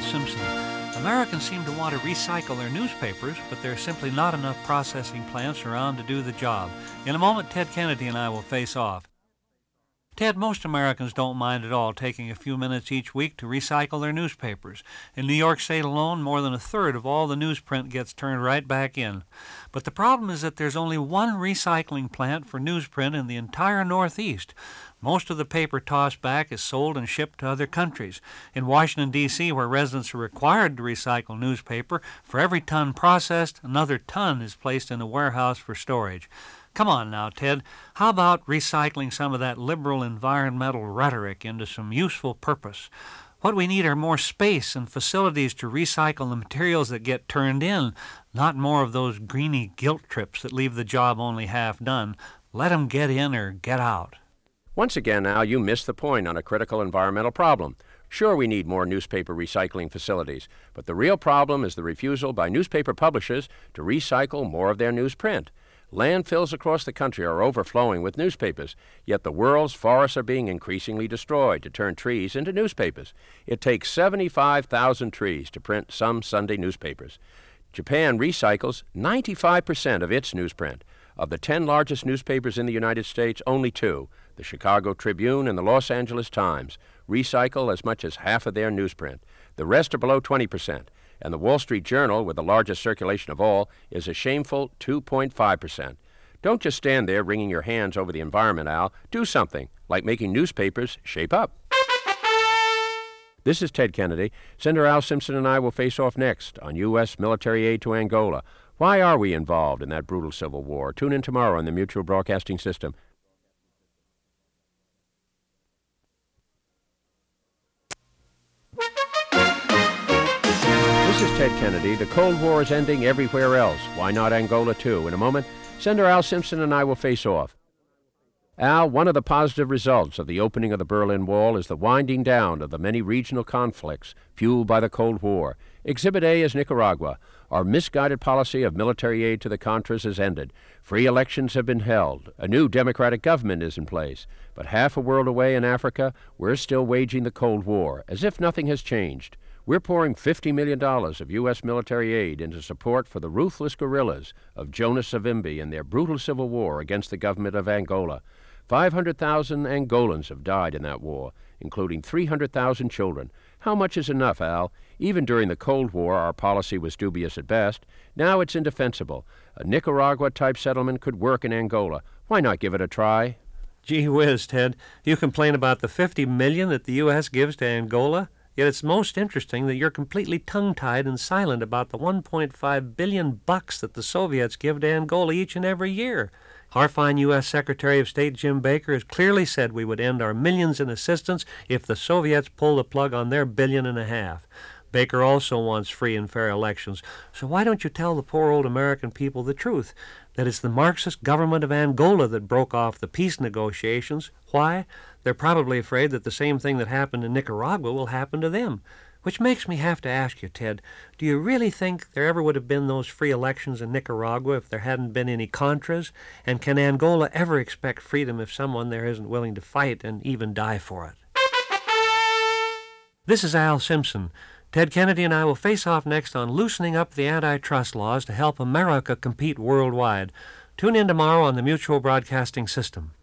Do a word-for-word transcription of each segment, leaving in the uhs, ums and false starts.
Simpson. Americans seem to want to recycle their newspapers, but there are simply not enough processing plants around to do the job. In a moment, Ted Kennedy and I will face off. Ted, most Americans don't mind at all taking a few minutes each week to recycle their newspapers. In New York State alone, more than a third of all the newsprint gets turned right back in. But the problem is that there's only one recycling plant for newsprint in the entire Northeast. Most of the paper tossed back is sold and shipped to other countries. In Washington, D C, where residents are required to recycle newspaper, for every ton processed, another ton is placed in a warehouse for storage. Come on now, Ted. How about recycling some of that liberal environmental rhetoric into some useful purpose? What we need are more space and facilities to recycle the materials that get turned in, not more of those greeny guilt trips that leave the job only half done. Let 'em get in or get out. Once again, Al, you missed the point on a critical environmental problem. Sure, we need more newspaper recycling facilities, but the real problem is the refusal by newspaper publishers to recycle more of their newsprint. Landfills across the country are overflowing with newspapers, yet the world's forests are being increasingly destroyed to turn trees into newspapers. It takes seventy-five thousand trees to print some Sunday newspapers. Japan recycles ninety-five percent of its newsprint. Of the ten largest newspapers in the United States, only two, the Chicago Tribune and the Los Angeles Times, recycle as much as half of their newsprint. The rest are below twenty percent. And the Wall Street Journal, with the largest circulation of all, is a shameful two point five percent. Don't just stand there wringing your hands over the environment, Al. Do something, like making newspapers shape up. This is Ted Kennedy. Senator Al Simpson and I will face off next on U S military aid to Angola. Why are we involved in that brutal civil war? Tune in tomorrow on the Mutual Broadcasting System. This is Ted Kennedy. The Cold War is ending everywhere else. Why not Angola, too? In a moment, Senator Al Simpson and I will face off. Al, one of the positive results of the opening of the Berlin Wall is the winding down of the many regional conflicts fueled by the Cold War. Exhibit A is Nicaragua. Our misguided policy of military aid to the Contras has ended. Free elections have been held. A new democratic government is in place. But half a world away in Africa, we're still waging the Cold War, as if nothing has changed. We're pouring fifty million dollars of U S military aid into support for the ruthless guerrillas of Jonas Savimbi in their brutal civil war against the government of Angola. five hundred thousand Angolans have died in that war, including three hundred thousand children. How much is enough, Al? Even during the Cold War, our policy was dubious at best. Now it's indefensible. A Nicaragua-type settlement could work in Angola. Why not give it a try? Gee whiz, Ted. You complain about the fifty million dollars that the U S gives to Angola? Yet it's most interesting that you're completely tongue-tied and silent about the one point five billion bucks that the Soviets give to Angola each and every year. Our fine U S Secretary of State Jim Baker has clearly said we would end our millions in assistance if the Soviets pull the plug on their billion and a half. Baker also wants free and fair elections. So why don't you tell the poor old American people the truth, that it's the Marxist government of Angola that broke off the peace negotiations? Why? They're probably afraid that the same thing that happened in Nicaragua will happen to them. Which makes me have to ask you, Ted, do you really think there ever would have been those free elections in Nicaragua if there hadn't been any Contras? And can Angola ever expect freedom if someone there isn't willing to fight and even die for it? This is Al Simpson. Ted Kennedy and I will face off next on loosening up the antitrust laws to help America compete worldwide. Tune in tomorrow on the Mutual Broadcasting System.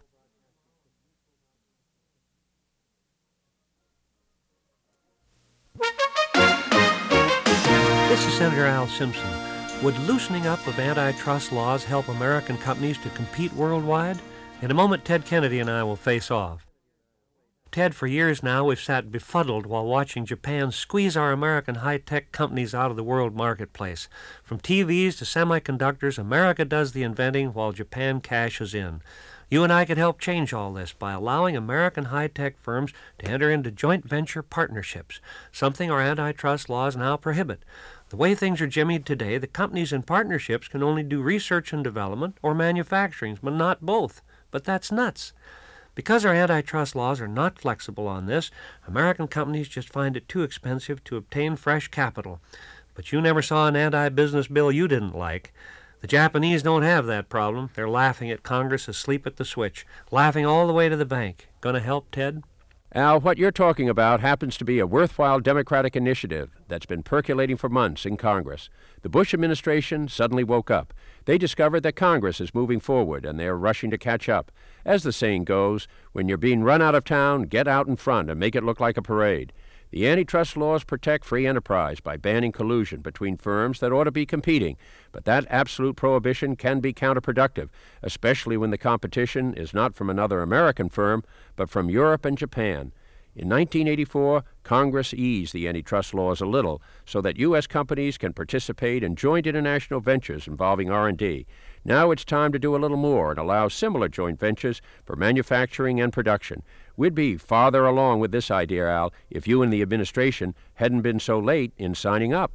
This is Senator Al Simpson. Would loosening up of antitrust laws help American companies to compete worldwide? In a moment, Ted Kennedy and I will face off. Ted, for years now, we've sat befuddled while watching Japan squeeze our American high-tech companies out of the world marketplace. From T Vs to semiconductors, America does the inventing while Japan cashes in. You and I could help change all this by allowing American high-tech firms to enter into joint venture partnerships, something our antitrust laws now prohibit. The way things are jimmied today, the companies in partnerships can only do research and development or manufacturing, but not both. But that's nuts. Because our antitrust laws are not flexible on this, American companies just find it too expensive to obtain fresh capital. But you never saw an anti-business bill you didn't like. The Japanese don't have that problem. They're laughing at Congress asleep at the switch, laughing all the way to the bank. Gonna help, Ted? Al, what you're talking about happens to be a worthwhile Democratic initiative that's been percolating for months in Congress. The Bush administration suddenly woke up. They discovered that Congress is moving forward, and they're rushing to catch up. As the saying goes, when you're being run out of town, get out in front and make it look like a parade. The antitrust laws protect free enterprise by banning collusion between firms that ought to be competing, but that absolute prohibition can be counterproductive, especially when the competition is not from another American firm, but from Europe and Japan. In nineteen eighty-four, Congress eased the antitrust laws a little so that U S companies can participate in joint international ventures involving R and D. Now it's time to do a little more and allow similar joint ventures for manufacturing and production. We'd be farther along with this idea, Al, if you and the administration hadn't been so late in signing up.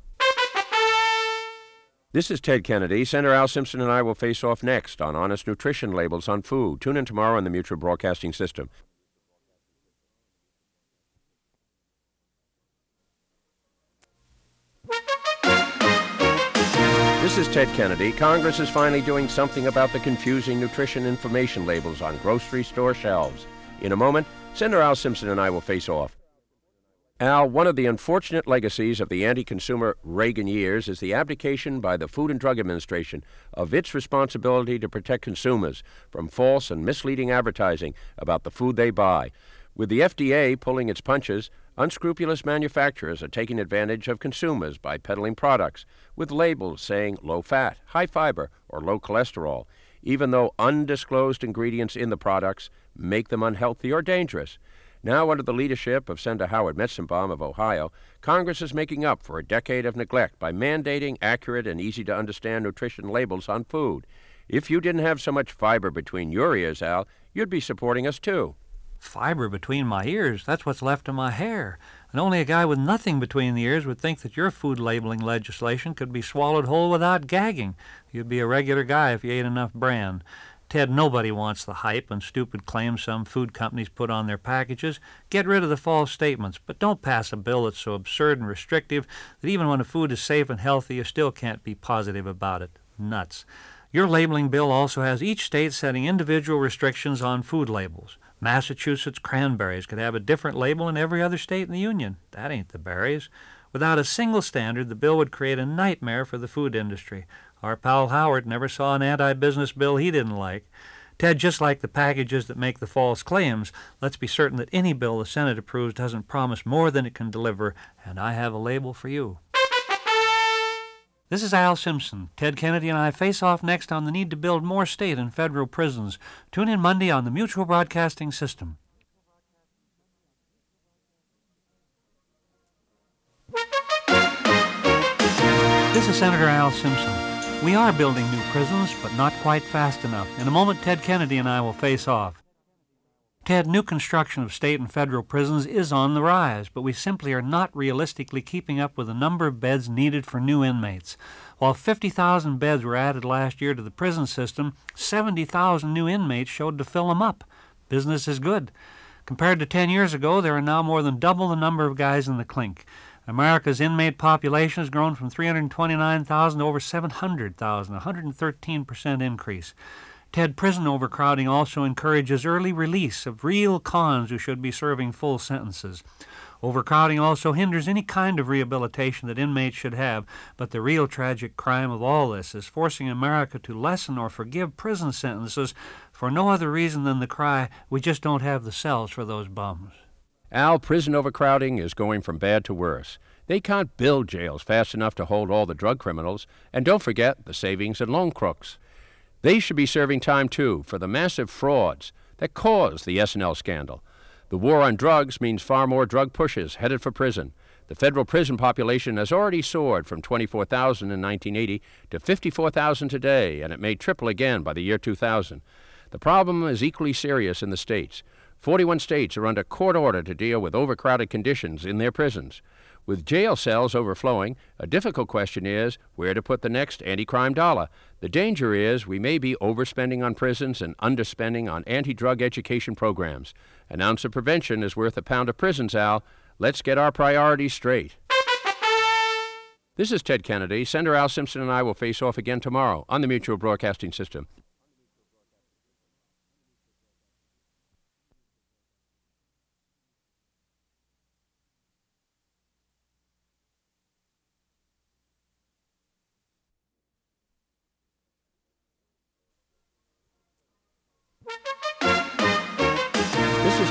This is Ted Kennedy. Senator Al Simpson and I will face off next on Honest Nutrition Labels on Food. Tune in tomorrow on the Mutual Broadcasting System. This is Ted Kennedy. Congress is finally doing something about the confusing nutrition information labels on grocery store shelves. In a moment, Senator Al Simpson and I will face off. Al, one of the unfortunate legacies of the anti-consumer Reagan years is the abdication by the Food and Drug Administration of its responsibility to protect consumers from false and misleading advertising about the food they buy. With the F D A pulling its punches, unscrupulous manufacturers are taking advantage of consumers by peddling products with labels saying low fat, high fiber, or low cholesterol, even though undisclosed ingredients in the products make them unhealthy or dangerous. Now, under the leadership of Senator Howard Metzenbaum of Ohio, Congress is making up for a decade of neglect by mandating accurate and easy-to-understand nutrition labels on food. If you didn't have so much fiber between your ears, Al, you'd be supporting us too. Fiber between my ears, that's what's left of my hair. And only a guy with nothing between the ears would think that your food labeling legislation could be swallowed whole without gagging. You'd be a regular guy if you ate enough bran. Ted, nobody wants the hype and stupid claims some food companies put on their packages. Get rid of the false statements, but don't pass a bill that's so absurd and restrictive that even when a food is safe and healthy, you still can't be positive about it. Nuts. Your labeling bill also has each state setting individual restrictions on food labels. Massachusetts cranberries could have a different label in every other state in the Union. That ain't the berries. Without a single standard, the bill would create a nightmare for the food industry. Our pal Howard never saw an anti-business bill he didn't like. Ted, just like the packages that make the false claims, let's be certain that any bill the Senate approves doesn't promise more than it can deliver, and I have a label for you. This is Al Simpson. Ted Kennedy and I face off next on the need to build more state and federal prisons. Tune in Monday on the Mutual Broadcasting System. This is Senator Al Simpson. We are building new prisons, but not quite fast enough. In a moment, Ted Kennedy and I will face off. Ted, new construction of state and federal prisons is on the rise, but we simply are not realistically keeping up with the number of beds needed for new inmates. While fifty thousand beds were added last year to the prison system, seventy thousand new inmates showed to fill them up. Business is good. Compared to ten years ago, there are now more than double the number of guys in the clink. America's inmate population has grown from three hundred twenty-nine thousand to over seven hundred thousand, a one hundred thirteen percent increase. Ted, prison overcrowding also encourages early release of real cons who should be serving full sentences. Overcrowding also hinders any kind of rehabilitation that inmates should have, but the real tragic crime of all this is forcing America to lessen or forgive prison sentences for no other reason than the cry, we just don't have the cells for those bums. Al, prison overcrowding is going from bad to worse. They can't build jails fast enough to hold all the drug criminals, and don't forget the savings and loan crooks. They should be serving time, too, for the massive frauds that caused the S and L scandal. The war on drugs means far more drug pushers headed for prison. The federal prison population has already soared from twenty-four thousand in nineteen eighty to fifty-four thousand today, and it may triple again by the year two thousand. The problem is equally serious in the states. forty-one states are under court order to deal with overcrowded conditions in their prisons. With jail cells overflowing, a difficult question is where to put the next anti-crime dollar. The danger is we may be overspending on prisons and underspending on anti-drug education programs. An ounce of prevention is worth a pound of prisons, Al. Let's get our priorities straight. This is Ted Kennedy. Senator Al Simpson and I will face off again tomorrow on the Mutual Broadcasting System.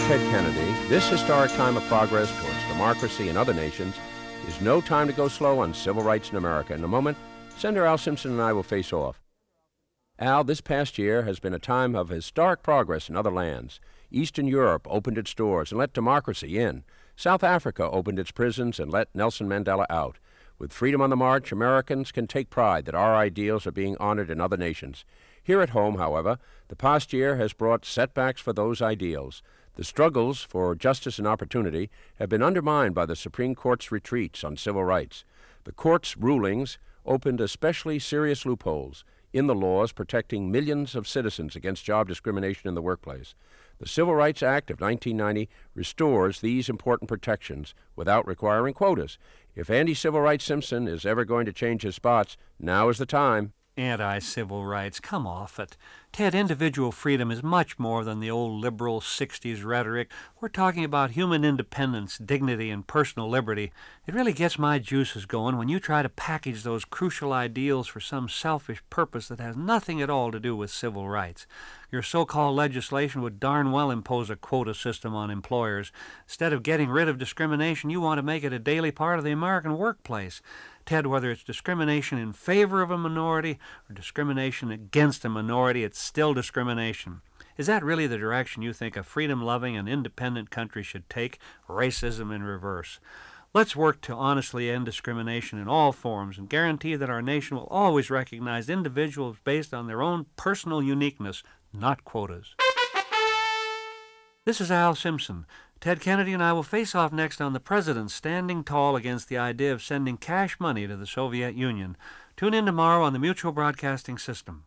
Ted Kennedy. This historic time of progress towards democracy in other nations is no time to go slow on civil rights in America. In a moment, Senator Al Simpson and I will face off. Al, this past year has been a time of historic progress in other lands. Eastern Europe opened its doors and let democracy in. South Africa opened its prisons and let Nelson Mandela out. With freedom on the march, Americans can take pride that our ideals are being honored in other nations. Here at home, however, the past year has brought setbacks for those ideals. The struggles for justice and opportunity have been undermined by the Supreme Court's retreats on civil rights. The court's rulings opened especially serious loopholes in the laws protecting millions of citizens against job discrimination in the workplace. The Civil Rights Act of nineteen ninety restores these important protections without requiring quotas. If anti-civil rights Simpson is ever going to change his spots, now is the time. Anti-civil rights, come off it. Ted, individual freedom is much more than the old liberal sixties rhetoric. We're talking about human independence, dignity, and personal liberty. It really gets my juices going when you try to package those crucial ideals for some selfish purpose that has nothing at all to do with civil rights. Your so-called legislation would darn well impose a quota system on employers. Instead of getting rid of discrimination, you want to make it a daily part of the American workplace. Ted, whether it's discrimination in favor of a minority or discrimination against a minority, it's still discrimination. Is that really the direction you think a freedom-loving and independent country should take? Racism in reverse. Let's work to honestly end discrimination in all forms and guarantee that our nation will always recognize individuals based on their own personal uniqueness, not quotas. This is Al Simpson. Ted Kennedy and I will face off next on the President standing tall against the idea of sending cash money to the Soviet Union. Tune in tomorrow on the Mutual Broadcasting System.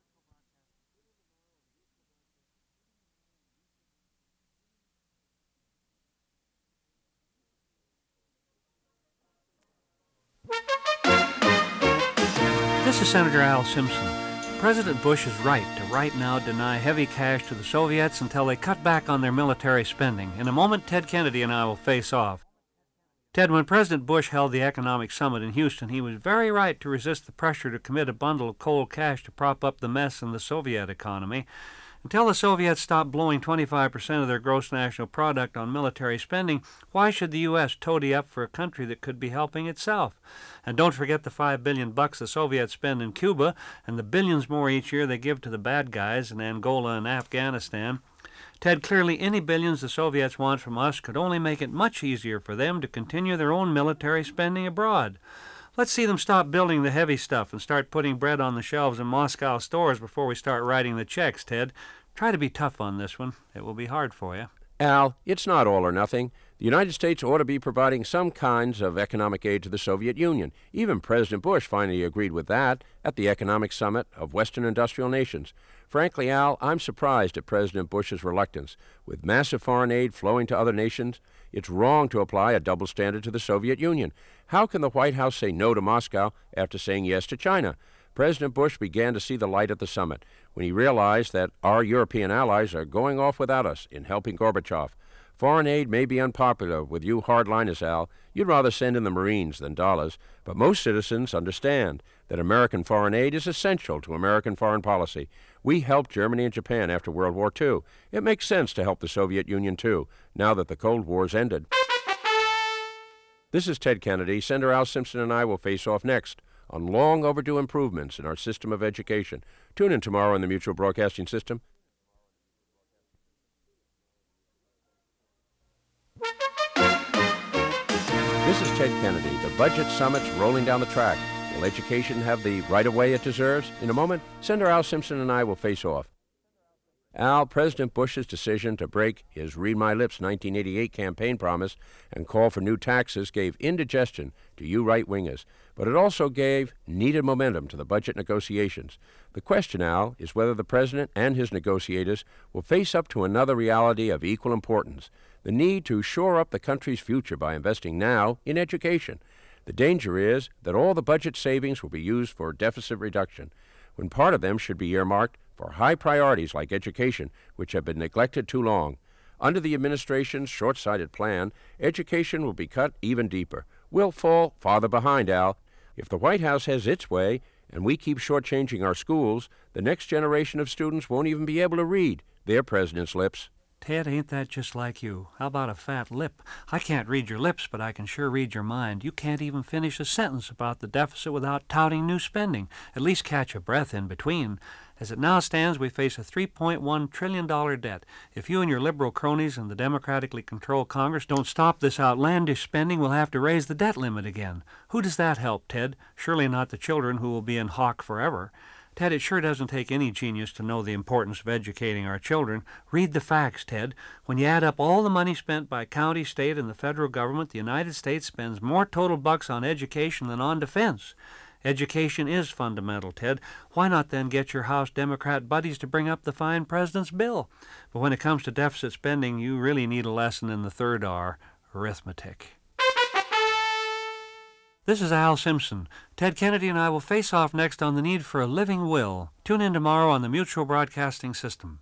This is Senator Al Simpson. President Bush is right to right now deny heavy cash to the Soviets until they cut back on their military spending. In a moment, Ted Kennedy and I will face off. Ted, when President Bush held the economic summit in Houston, he was very right to resist the pressure to commit a bundle of cold cash to prop up the mess in the Soviet economy. Until the Soviets stopped blowing twenty-five percent of their gross national product on military spending, why should the U S toady up for a country that could be helping itself? And don't forget the five billion bucks the Soviets spend in Cuba and the billions more each year they give to the bad guys in Angola and Afghanistan. Ted, clearly any billions the Soviets want from us could only make it much easier for them to continue their own military spending abroad. Let's see them stop building the heavy stuff and start putting bread on the shelves in Moscow stores before we start writing the checks, Ted. Try to be tough on this one. It will be hard for you. Al, it's not all or nothing. The United States ought to be providing some kinds of economic aid to the Soviet Union. Even President Bush finally agreed with that at the Economic Summit of Western Industrial Nations. Frankly, Al, I'm surprised at President Bush's reluctance. With massive foreign aid flowing to other nations, it's wrong to apply a double standard to the Soviet Union. How can the White House say no to Moscow after saying yes to China? President Bush began to see the light at the summit when he realized that our European allies are going off without us in helping Gorbachev. Foreign aid may be unpopular with you hardliners, Al. You'd rather send in the Marines than dollars, but most citizens understand that American foreign aid is essential to American foreign policy. We helped Germany and Japan after World War Two. It makes sense to help the Soviet Union, too, now that the Cold War's ended. This is Ted Kennedy. Senator Al Simpson and I will face off next on long overdue improvements in our system of education. Tune in tomorrow on the Mutual Broadcasting System. This is Ted Kennedy. The budget summit's rolling down the track. Will education have the right-of-way it deserves? In a moment, Senator Al Simpson and I will face off. Al, President Bush's decision to break his Read My Lips nineteen eighty-eight campaign promise and call for new taxes gave indigestion to you right-wingers, but it also gave needed momentum to the budget negotiations. The question, Al, is whether the President and his negotiators will face up to another reality of equal importance, the need to shore up the country's future by investing now in education. The danger is that all the budget savings will be used for deficit reduction, when part of them should be earmarked for high priorities like education, which have been neglected too long. Under the administration's short-sighted plan, education will be cut even deeper. We'll fall farther behind, Al. If the White House has its way and we keep shortchanging our schools, the next generation of students won't even be able to read their president's lips. Ted, ain't that just like you? How about a fat lip? I can't read your lips, but I can sure read your mind. You can't even finish a sentence about the deficit without touting new spending. At least catch a breath in between. As it now stands, we face a three point one trillion dollars debt. If you and your liberal cronies and the democratically controlled Congress don't stop this outlandish spending, we'll have to raise the debt limit again. Who does that help, Ted? Surely not the children who will be in hock forever. Ted, it sure doesn't take any genius to know the importance of educating our children. Read the facts, Ted. When you add up all the money spent by county, state, and the federal government, the United States spends more total bucks on education than on defense. Education is fundamental, Ted. Why not then get your House Democrat buddies to bring up the fine president's bill? But when it comes to deficit spending, you really need a lesson in the third R, arithmetic. This is Al Simpson. Ted Kennedy and I will face off next on the need for a living will. Tune in tomorrow on the Mutual Broadcasting System.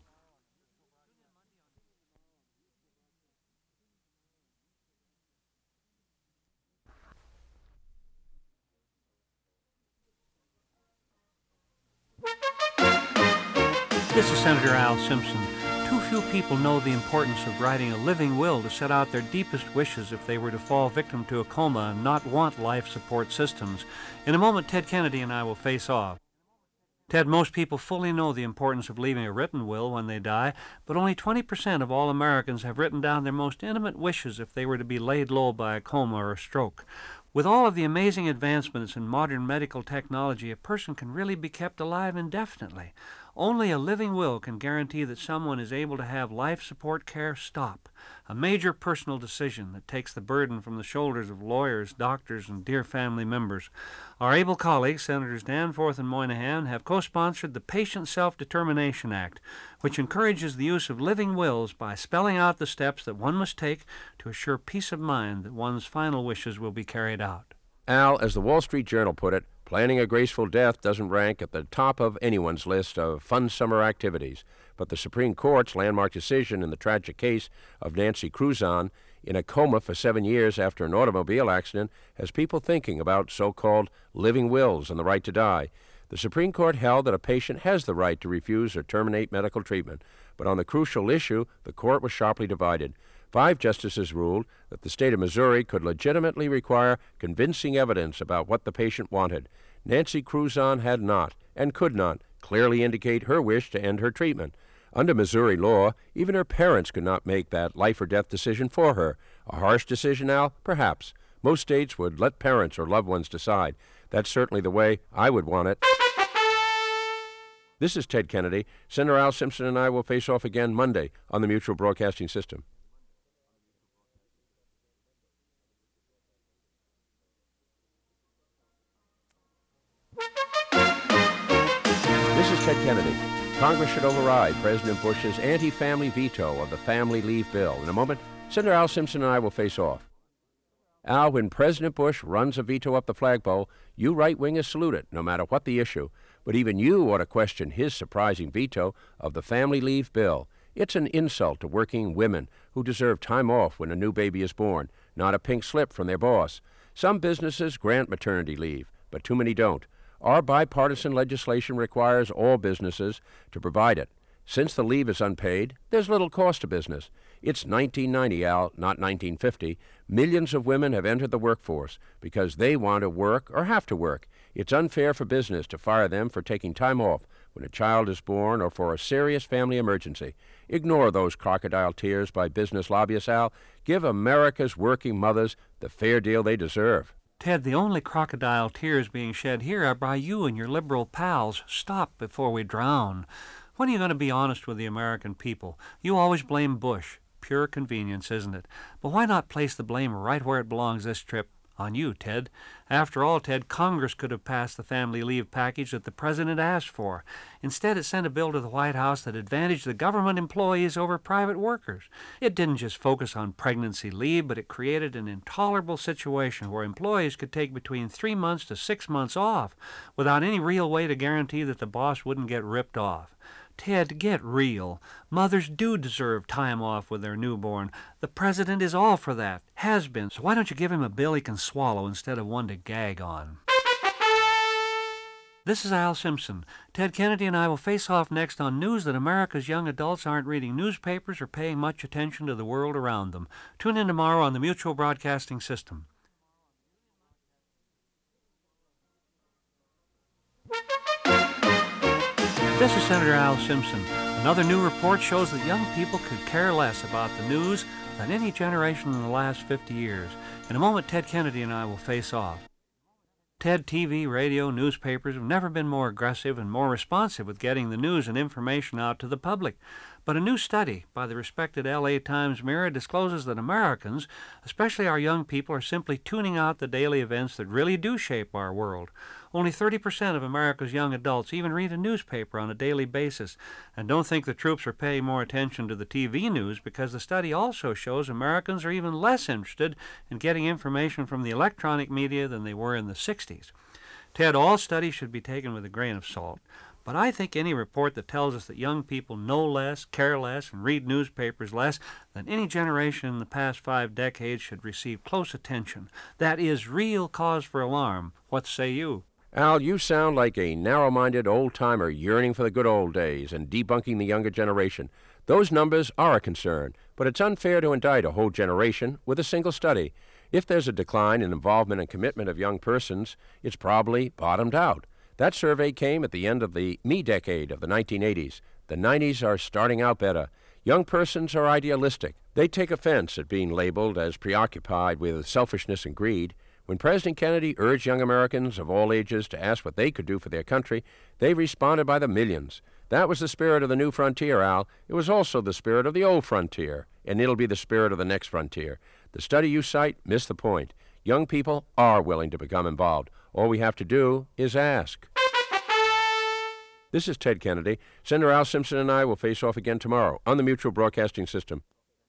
This is Senator Al Simpson. Too few people know the importance of writing a living will to set out their deepest wishes if they were to fall victim to a coma and not want life support systems. In a moment, Ted Kennedy and I will face off. Ted, most people fully know the importance of leaving a written will when they die, but only twenty percent of all Americans have written down their most intimate wishes if they were to be laid low by a coma or a stroke. With all of the amazing advancements in modern medical technology, a person can really be kept alive indefinitely. Only a living will can guarantee that someone is able to have life support care stop, a major personal decision that takes the burden from the shoulders of lawyers, doctors, and dear family members. Our able colleagues, Senators Danforth and Moynihan, have co-sponsored the Patient Self-Determination Act, which encourages the use of living wills by spelling out the steps that one must take to assure peace of mind that one's final wishes will be carried out. Al, as the Wall Street Journal put it, planning a graceful death doesn't rank at the top of anyone's list of fun summer activities. But the Supreme Court's landmark decision in the tragic case of Nancy Cruzan, in a coma for seven years after an automobile accident, has people thinking about so-called living wills and the right to die. The Supreme Court held that a patient has the right to refuse or terminate medical treatment, but on the crucial issue, the court was sharply divided. Five justices ruled that the state of Missouri could legitimately require convincing evidence about what the patient wanted. Nancy Cruzan had not, and could not, clearly indicate her wish to end her treatment. Under Missouri law, even her parents could not make that life-or-death decision for her. A harsh decision, Al? Perhaps. Most states would let parents or loved ones decide. That's certainly the way I would want it. This is Ted Kennedy. Senator Al Simpson and I will face off again Monday on the Mutual Broadcasting System. This is Ted Kennedy. Congress should override President Bush's anti-family veto of the family leave bill. In a moment, Senator Al Simpson and I will face off. Al, when President Bush runs a veto up the flagpole, you right-wingers salute it, no matter what the issue. But even you ought to question his surprising veto of the family leave bill. It's an insult to working women who deserve time off when a new baby is born, not a pink slip from their boss. Some businesses grant maternity leave, but too many don't. Our bipartisan legislation requires all businesses to provide it. Since the leave is unpaid, there's little cost to business. It's nineteen ninety, Al, not nineteen fifty. Millions of women have entered the workforce because they want to work or have to work. It's unfair for business to fire them for taking time off when a child is born or for a serious family emergency. Ignore those crocodile tears by business lobbyists, Al. Give America's working mothers the fair deal they deserve. Ted, the only crocodile tears being shed here are by you and your liberal pals. Stop before we drown. When are you going to be honest with the American people? You always blame Bush. Pure convenience, isn't it? But why not place the blame right where it belongs this trip? On you, Ted. After all, Ted, Congress could have passed the family leave package that the President asked for. Instead, it sent a bill to the White House that advantaged the government employees over private workers. It didn't just focus on pregnancy leave, but it created an intolerable situation where employees could take between three months to six months off without any real way to guarantee that the boss wouldn't get ripped off. Ted, get real. Mothers do deserve time off with their newborn. The President is all for that, has been. So why don't you give him a bill he can swallow instead of one to gag on? This is Al Simpson. Ted Kennedy and I will face off next on news that America's young adults aren't reading newspapers or paying much attention to the world around them. Tune in tomorrow on the Mutual Broadcasting System. This is Senator Al Simpson. Another new report shows that young people could care less about the news than any generation in the last fifty years. In a moment, Ted Kennedy and I will face off. Ted, T V, radio, newspapers have never been more aggressive and more responsive with getting the news and information out to the public. But a new study by the respected L A Times Mirror discloses that Americans, especially our young people, are simply tuning out the daily events that really do shape our world. Only thirty percent of America's young adults even read a newspaper on a daily basis, and don't think the troops are paying more attention to the T V news, because the study also shows Americans are even less interested in getting information from the electronic media than they were in the sixties. Ted, all studies should be taken with a grain of salt, but I think any report that tells us that young people know less, care less, and read newspapers less than any generation in the past five decades should receive close attention. That is real cause for alarm. What say you? Al, you sound like a narrow-minded old-timer yearning for the good old days and debunking the younger generation. Those numbers are a concern, but it's unfair to indict a whole generation with a single study. If there's a decline in involvement and commitment of young persons, it's probably bottomed out. That survey came at the end of the me decade of the nineteen eighties. The nineties are starting out better. Young persons are idealistic. They take offense at being labeled as preoccupied with selfishness and greed. When President Kennedy urged young Americans of all ages to ask what they could do for their country, they responded by the millions. That was the spirit of the new frontier, Al. It was also the spirit of the old frontier, and it'll be the spirit of the next frontier. The study you cite missed the point. Young people are willing to become involved. All we have to do is ask. This is Ted Kennedy. Senator Al Simpson and I will face off again tomorrow on the Mutual Broadcasting System.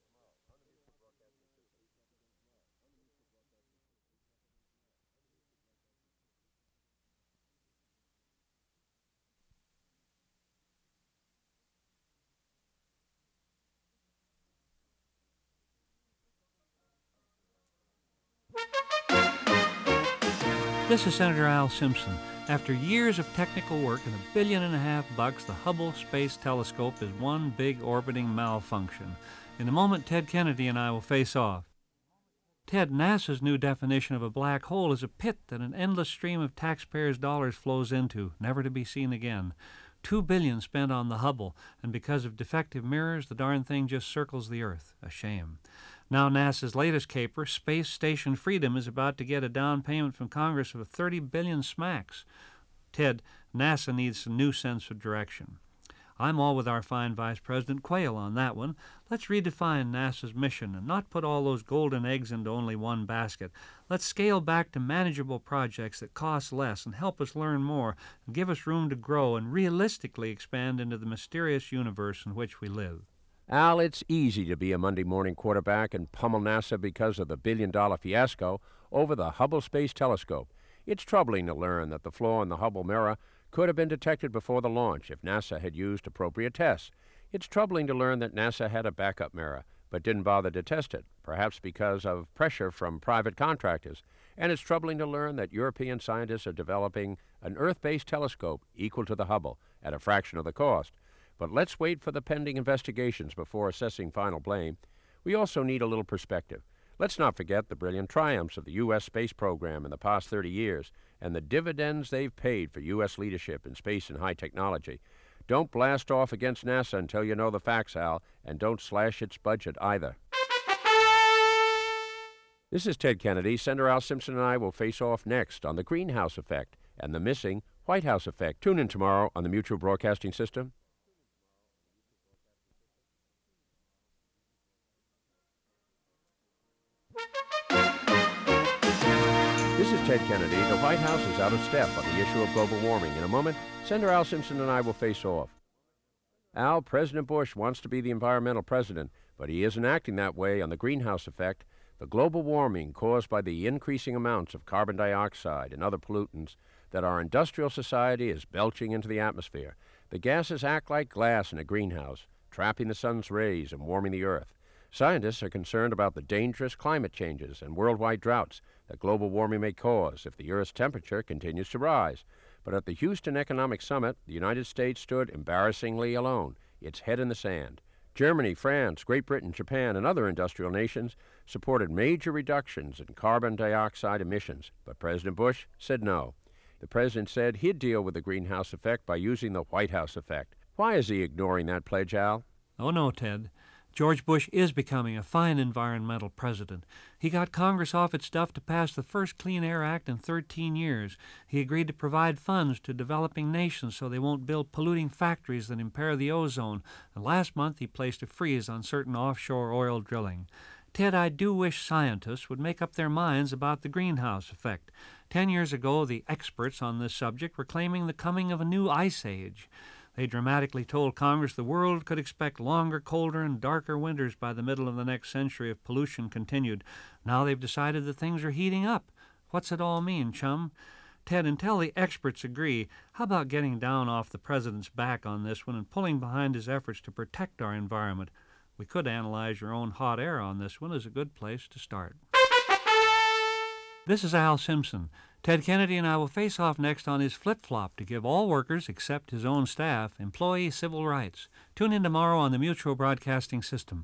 This is Senator Al Simpson. After years of technical work and a billion and a half bucks, the Hubble Space Telescope is one big orbiting malfunction. In a moment, Ted Kennedy and I will face off. Ted, NASA's new definition of a black hole is a pit that an endless stream of taxpayers' dollars flows into, never to be seen again. Two billion spent on the Hubble, and because of defective mirrors, the darn thing just circles the Earth. A shame. Now NASA's latest caper, Space Station Freedom, is about to get a down payment from Congress of thirty billion smacks. Ted, NASA needs a new sense of direction. I'm all with our fine Vice President Quayle on that one. Let's redefine NASA's mission and not put all those golden eggs into only one basket. Let's scale back to manageable projects that cost less and help us learn more and give us room to grow and realistically expand into the mysterious universe in which we live. Al, it's easy to be a Monday morning quarterback and pummel NASA because of the billion-dollar fiasco over the Hubble Space Telescope. It's troubling to learn that the flaw in the Hubble mirror could have been detected before the launch if NASA had used appropriate tests. It's troubling to learn that NASA had a backup mirror, but didn't bother to test it, perhaps because of pressure from private contractors. And it's troubling to learn that European scientists are developing an Earth-based telescope equal to the Hubble at a fraction of the cost. But let's wait for the pending investigations before assessing final blame. We also need a little perspective. Let's not forget the brilliant triumphs of the U S space program in the past thirty years and the dividends they've paid for U S leadership in space and high technology. Don't blast off against NASA until you know the facts, Al, and don't slash its budget either. This is Ted Kennedy. Senator Al Simpson and I will face off next on the Greenhouse Effect and the missing White House Effect. Tune in tomorrow on the Mutual Broadcasting System. This is Ted Kennedy. The White House is out of step on the issue of global warming. In a moment, Senator Al Simpson and I will face off. Al, President Bush wants to be the environmental president, but he isn't acting that way on the greenhouse effect, the global warming caused by the increasing amounts of carbon dioxide and other pollutants that our industrial society is belching into the atmosphere. The gases act like glass in a greenhouse, trapping the sun's rays and warming the earth. Scientists are concerned about the dangerous climate changes and worldwide droughts that global warming may cause if the Earth's temperature continues to rise. But at the Houston Economic Summit, the United States stood embarrassingly alone, its head in the sand. Germany, France, Great Britain, Japan, and other industrial nations supported major reductions in carbon dioxide emissions, but President Bush said no. The president said he'd deal with the greenhouse effect by using the White House effect. Why is he ignoring that pledge, Al? Oh, no, Ted. George Bush is becoming a fine environmental president. He got Congress off its duff to pass the first Clean Air Act in thirteen years. He agreed to provide funds to developing nations so they won't build polluting factories that impair the ozone. And last month he placed a freeze on certain offshore oil drilling. Ted, I do wish scientists would make up their minds about the greenhouse effect. Ten years ago, the experts on this subject were claiming the coming of a new ice age. They dramatically told Congress the world could expect longer, colder, and darker winters by the middle of the next century if pollution continued. Now they've decided that things are heating up. What's it all mean, chum? Ted, until the experts agree, how about getting down off the president's back on this one and pulling behind his efforts to protect our environment? We could analyze your own hot air on this one as a good place to start. This is Al Simpson. Ted Kennedy and I will face off next on his flip-flop to give all workers, except his own staff, employee civil rights. Tune in tomorrow on the Mutual Broadcasting System.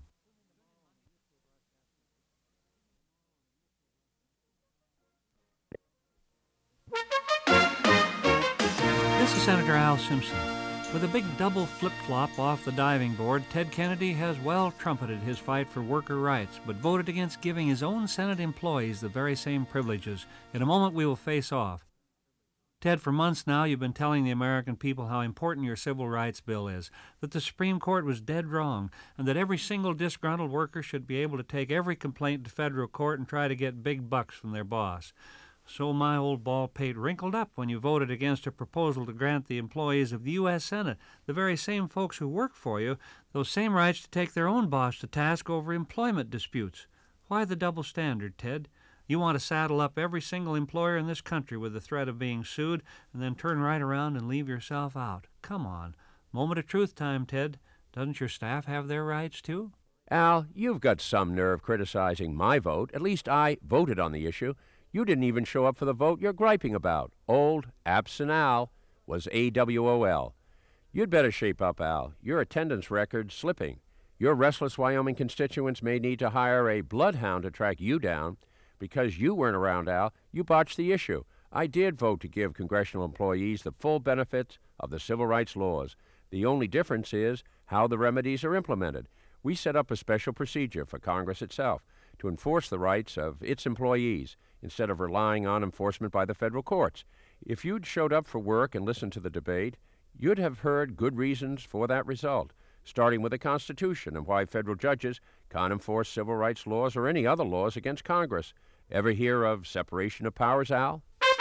This is Senator Al Simpson. With a big double flip-flop off the diving board, Ted Kennedy has well trumpeted his fight for worker rights, but voted against giving his own Senate employees the very same privileges. In a moment, we will face off. Ted, for months now, you've been telling the American people how important your civil rights bill is, that the Supreme Court was dead wrong, and that every single disgruntled worker should be able to take every complaint to federal court and try to get big bucks from their boss. So my old ball pate wrinkled up when you voted against a proposal to grant the employees of the U S Senate, the very same folks who work for you, those same rights to take their own boss to task over employment disputes. Why the double standard, Ted? You want to saddle up every single employer in this country with the threat of being sued and then turn right around and leave yourself out. Come on. Moment of truth time, Ted. Doesn't your staff have their rights, too? Al, you've got some nerve criticizing my vote. At least I voted on the issue. You didn't even show up for the vote you're griping about. Old Absent Al was A W O L. You'd better shape up, Al. Your attendance record's slipping. Your restless Wyoming constituents may need to hire a bloodhound to track you down. Because you weren't around, Al, you botched the issue. I did vote to give congressional employees the full benefits of the civil rights laws. The only difference is how the remedies are implemented. We set up a special procedure for Congress itself to enforce the rights of its employees instead of relying on enforcement by the federal courts. If you'd showed up for work and listened to the debate, you'd have heard good reasons for that result, starting with the Constitution and why federal judges can't enforce civil rights laws or any other laws against Congress. Ever hear of separation of powers, Al?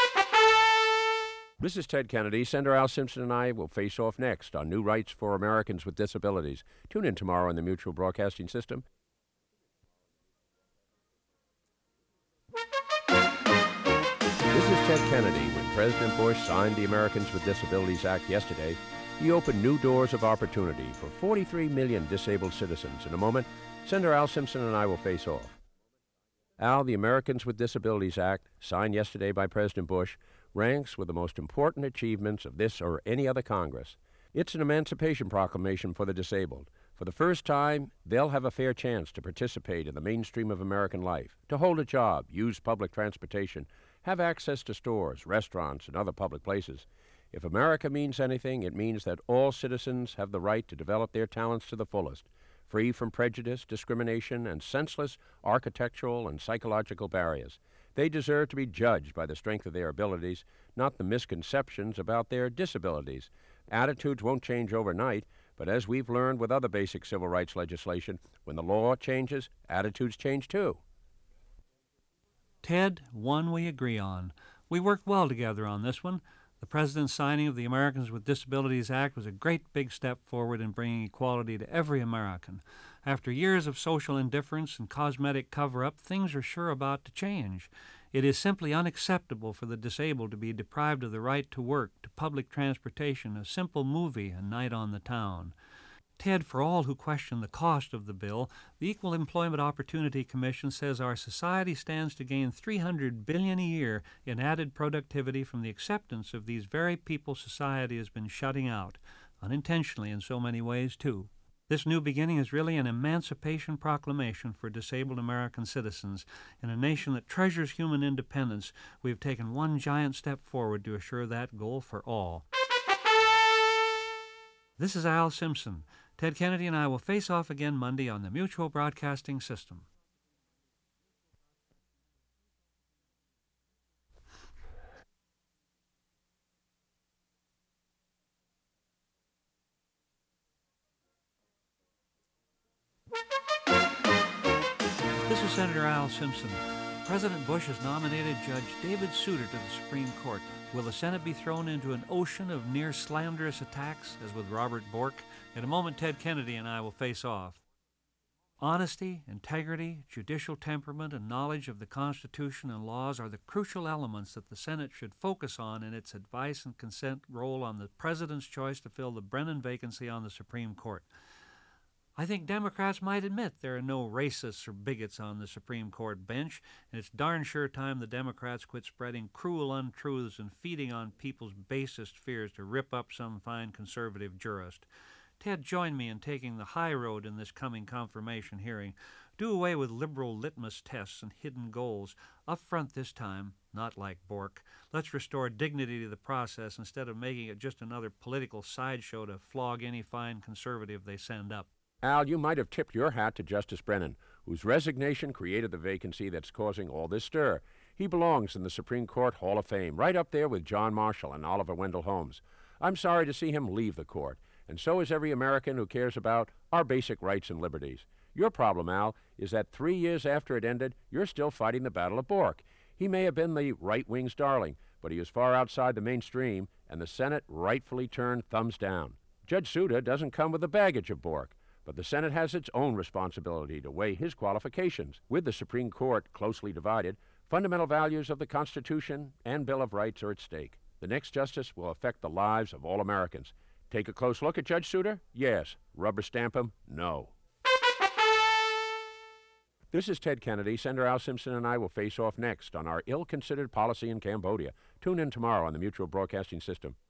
This is Ted Kennedy. Senator Al Simpson and I will face off next on New Rights for Americans with Disabilities. Tune in tomorrow on the Mutual Broadcasting System. This is Ted Kennedy. When President Bush signed the Americans with Disabilities Act yesterday, he opened new doors of opportunity for forty-three million disabled citizens. In a moment, Senator Al Simpson and I will face off. Al, the Americans with Disabilities Act, signed yesterday by President Bush, ranks with the most important achievements of this or any other Congress. It's an emancipation proclamation for the disabled. For the first time, they'll have a fair chance to participate in the mainstream of American life, to hold a job, use public transportation, have access to stores, restaurants, and other public places. If America means anything, it means that all citizens have the right to develop their talents to the fullest, free from prejudice, discrimination, and senseless architectural and psychological barriers. They deserve to be judged by the strength of their abilities, not the misconceptions about their disabilities. Attitudes won't change overnight, but as we've learned with other basic civil rights legislation, when the law changes, attitudes change too. Ted, one we agree on. We worked well together on this one. The President's signing of the Americans with Disabilities Act was a great big step forward in bringing equality to every American. After years of social indifference and cosmetic cover-up, things are sure about to change. It is simply unacceptable for the disabled to be deprived of the right to work, to public transportation, a simple movie, a night on the town. Ted, for all who question the cost of the bill, the Equal Employment Opportunity Commission says our society stands to gain three hundred billion dollars a year in added productivity from the acceptance of these very people society has been shutting out, unintentionally in so many ways, too. This new beginning is really an emancipation proclamation for disabled American citizens. In a nation that treasures human independence, we have taken one giant step forward to assure that goal for all. This is Al Simpson. Ted Kennedy and I will face off again Monday on the Mutual Broadcasting System. This is Senator Al Simpson. President Bush has nominated Judge David Souter to the Supreme Court. Will the Senate be thrown into an ocean of near slanderous attacks, as with Robert Bork? In a moment, Ted Kennedy and I will face off. Honesty, integrity, judicial temperament, and knowledge of the Constitution and laws are the crucial elements that the Senate should focus on in its advice and consent role on the President's choice to fill the Brennan vacancy on the Supreme Court. I think Democrats might admit there are no racists or bigots on the Supreme Court bench, and it's darn sure time the Democrats quit spreading cruel untruths and feeding on people's basest fears to rip up some fine conservative jurist. Ted, join me in taking the high road in this coming confirmation hearing. Do away with liberal litmus tests and hidden goals. Up front this time, not like Bork. Let's restore dignity to the process instead of making it just another political sideshow to flog any fine conservative they send up. Al, you might have tipped your hat to Justice Brennan, whose resignation created the vacancy that's causing all this stir. He belongs in the Supreme Court Hall of Fame, right up there with John Marshall and Oliver Wendell Holmes. I'm sorry to see him leave the court, and so is every American who cares about our basic rights and liberties. Your problem, Al, is that three years after it ended, you're still fighting the Battle of Bork. He may have been the right wing's darling, but he is far outside the mainstream, and the Senate rightfully turned thumbs down. Judge Souter doesn't come with the baggage of Bork, but the Senate has its own responsibility to weigh his qualifications. With the Supreme Court closely divided, fundamental values of the Constitution and Bill of Rights are at stake. The next justice will affect the lives of all Americans. Take a close look at Judge Souter? Yes. Rubber stamp him? No. This is Ted Kennedy. Senator Al Simpson and I will face off next on our ill-considered policy in Cambodia. Tune in tomorrow on the Mutual Broadcasting System.